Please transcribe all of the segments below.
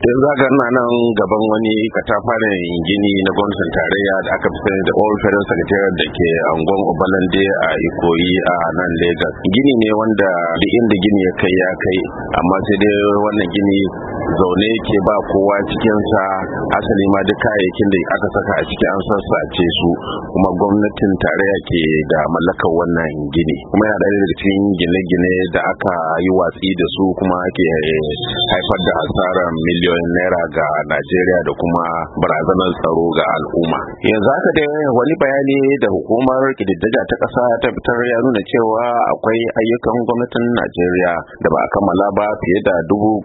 yanzu haka ina nan gaban wani katafaren gini na gwamnatin tarayya da aka fi sani da All Federal Secretariat da ke angon Obalande a Ikoyi a nan Lagos. Gini ne wanda duk inda gini ya kai amma sai dai wannan gini zaune yake ba kowa cikinsa, asali ma duk kayayyakin da aka saka a ciki an sassace su, kuma gwamnatin tarayya ke da mallakar wannan gini, kuma yana ɗaya daga cikin gine-gine da aka yi watsi da su kuma ake haifar da asarar miliyoyin naira ga Najeriya da kuma barazanar tsaro ga al'umma. Yanzu haka dai wani bayani da hukumar kididdiga ta ƙasa ta fitar ya nuna cewa akwai ayyukan gwamnatin Najeriya da ba a kammala ba fiye da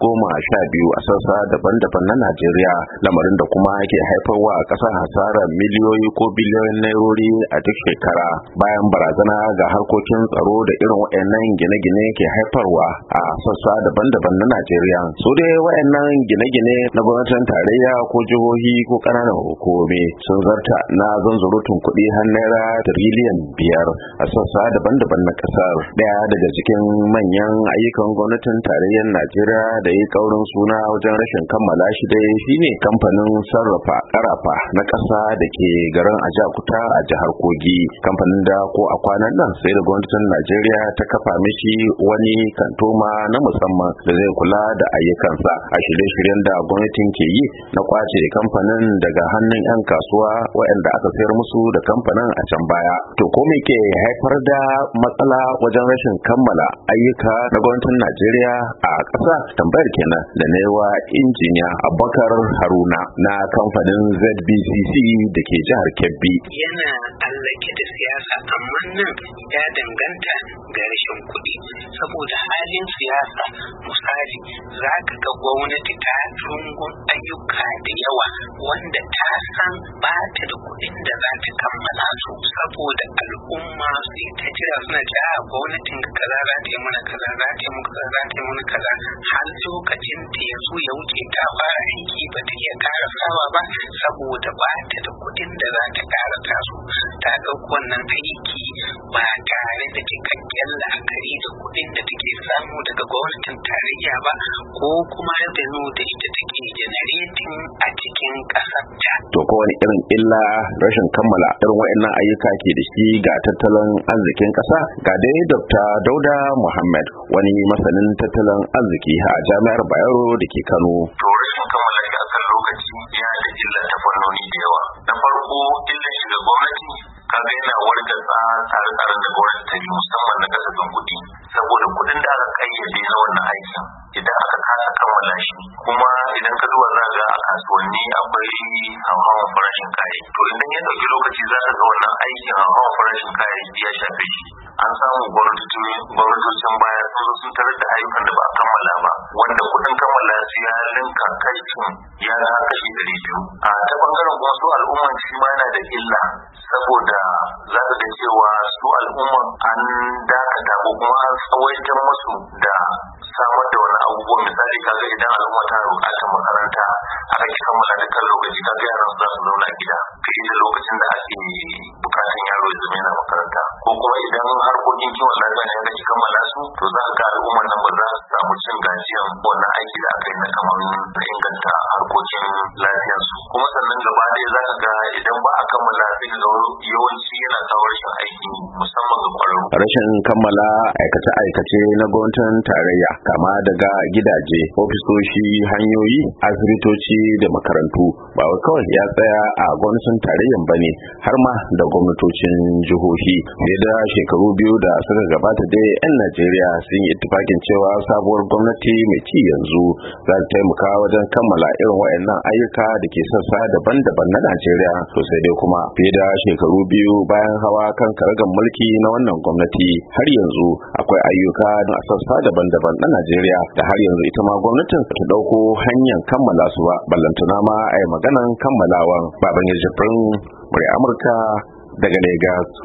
12,000 a sassa daban-daban na Najeriya, lamarin da kuma ke haifarwa a ƙasar hasarar miliyoyi ko biliyoyin nairori a duk shekara, bayan barazana ga harkokin tsaro da irin waɗannan gine-gine ke haifarwa a sassa daban-daban na Najeriya. Su dai waɗannan gine-gine na gwamnatin tarayya ko jihohi ko ƙananan hukumomi sun zarta na zanzurutun kuɗi har naira tiriliyan 5 a sassa daban-daban na ƙasar. Ɗaya daga cikin manyan ayyukan gwamnatin tarayyar Najeriya da ya kaurin suna wajen rashin kammala shi dai shine kamfanin sarrafa ƙarafa na ƙasa da ke garin Ajakuta a jihar Kogi, kamfanin da ko a kwanan nan sai da gwamnatin Najeriya ta kafa mishi wani kantoma na musamman da zai kula da ayyukansa a shirye-shiryen da gwamnatin ke yi na kwace kamfanin daga hannun 'yan kasuwa waɗanda aka sayar musu da kamfanin a can baya. To ko me ke haifar da matsala wajen rashin kammala ayyuka na gwamnatin Najeriya a ƙasa? Tambayar kenan da wa injiniya Abubakar Haruna na kamfanin ZBCC da ke jihar Kebbi. Yana allake da siyasa, amma nan ya danganta ga rashin kuɗi, saboda halin siyasa. Misali, za ka ga gwamnati ta rungun ayyuka da yawa wanda ta san ba ta da kuɗin da za ta kammala su, saboda al'umma sai ta jira suna ja gwamnatin kaza za ta yi mana kaza, za ta yi mana kaza, za ta yi mana kaza, har lokacin da ya zo ya wuce ta fara aiki ba ta iya karasawa ba saboda ba ta da kuɗin da za ta karasa su. Ta ɗauki wannan aiki ba tare da cikakken la'akari da kuɗin da take samu daga gwamnatin tarayya ba, ko kuma revenue da ita take generating a cikin ƙasar ta. To ko wani irin illa rashin kammala irin waɗannan ayyuka ke da shi ga tattalin arzikin ƙasa? Ga dai Dr. Dauda Muhammad, wani masanin tattalin arziki a Jami'ar Bayero da ke Kano. To rashin kammala shi akan lokaci yana da illa ta fannoni da yawa. Na farko, illar shi ga gwamnati kaga yana wargatsa tsare-tsaren da gwamnati ta yi, musamman na kasafin kuɗi, saboda kuɗin da aka kayyade na wannan aikin idan aka kasa kammala shi, kuma idan ka duba za ga a kasuwanni akwai hauhawar farashin kayayyaki, to idan ya ɗauki lokaci za ka ga wannan aikin hauhawar farashin kayayyaki ya shafe shi. An samu gwamnatocin baya sun tarar da ayyukan da ba a kammala ba, wanda kuɗin kammala su ya linka kashin ya na kashi 200. A ta bangaren kuma su al'umma shi ma yana da illa, saboda za ka ga cewa su al'umma an dakata ko kuma an tsawaitar musu da samar da wani abubuwa. Misali, kaga idan al'umma ta buƙatar makaranta aka ki kammala da kan lokaci, kaga yaran su za su zauna gida fiye da lokacin da ake buƙatar yaro ya zama yana makaranta. Ko kuma idan harkokin kiwon lafiya ne aka ki kammala su, to za ka ga al'umma nan ba za su samu cin gajiyan wannan aiki da aka yi na kamar inganta harkokin lafiyarsu. Kuma sannan gaba ɗaya za ka ga idan ba a kammala sai ka ga yawanci yana kawo rashin aiki, musamman ga ƙwararru. Rashin kammala aikace-aikace na gwamnatin tarayya, kama daga gidaje, ofisoshi, hanyoyi, asibitoci da makarantu, ba wai kawai ya tsaya a gwamnatin tarayyan bane, har ma da gwamnatocin jihohi. Fiye da shekaru 2 da suka gabata dai 'yan Najeriya sun yi ittifakin cewa sabuwar gwamnati mai ci yanzu za ta taimaka wajen kammala irin waɗannan ayyuka da ke sassa daban-daban na Najeriya. To sai dai kuma fiye da shekaru 2 bayan hawa kan karagar mulki na wannan gwamnati, har yanzu akwai ayyuka a sassa daban-daban na Najeriya da har yanzu ita ma gwamnatin ta dauko hanyar kammala su ba, ballantana ma a yi maganan kammalawan. Babangida Jibrin, Amurka daga Lagos.